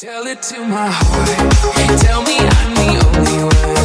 Tell it to my heart, tell me I'm the only one.